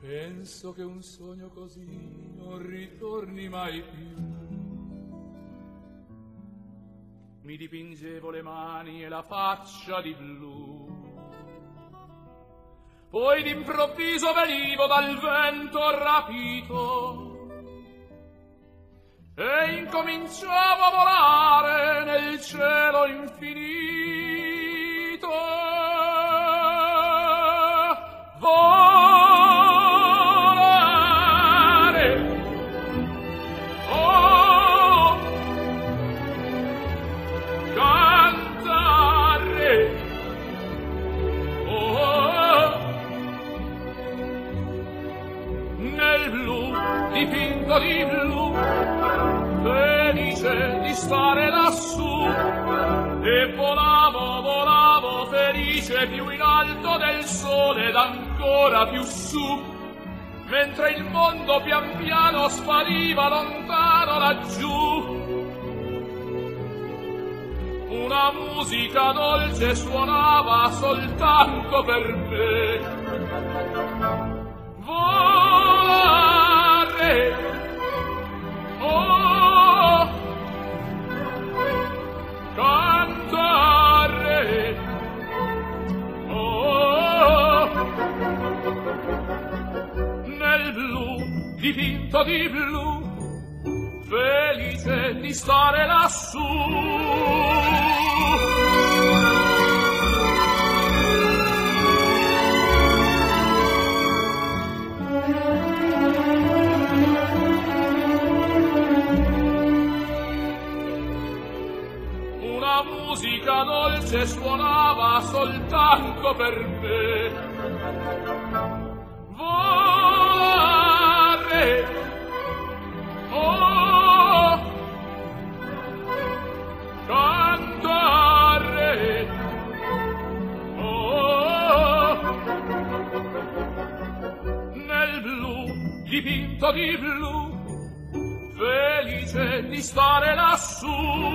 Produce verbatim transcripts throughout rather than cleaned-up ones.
Penso che un sogno così non ritorni mai più. Mi dipingevo le mani e la faccia di blu, poi d'improvviso venivo dal vento rapito e incominciavo a volare nel cielo infinito. Volare, oh, cantare, oh, nel blu, dipinto di blu, felice di stare lassù, e volavo, volavo felice più in alto del sole ed ancora più su, mentre il mondo pian piano spariva lontano laggiù. Una musica dolce suonava soltanto per me. Volare, oh, cantare, oh, nel blu, dipinto di blu, felice di stare lassù. Una musica dolce suonava soltanto per me. Volare, oh, cantare, oh, nel blu, dipinto di blu, felice di stare lassù.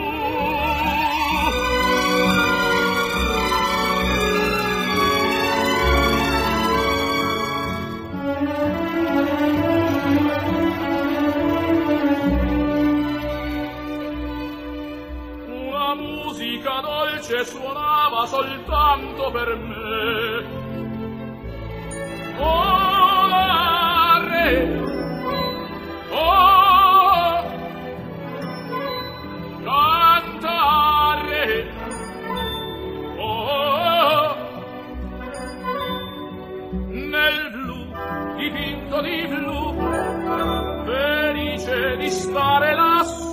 Una musica dolce suonava soltanto per me. Volare, oh, cantare, oh, nel blu, dipinto di blu, felice di stare lassù.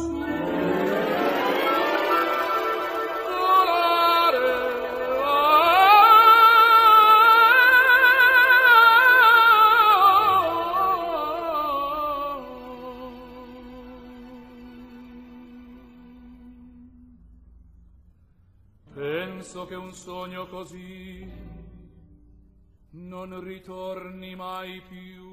Penso che un sogno così non ritorni mai più.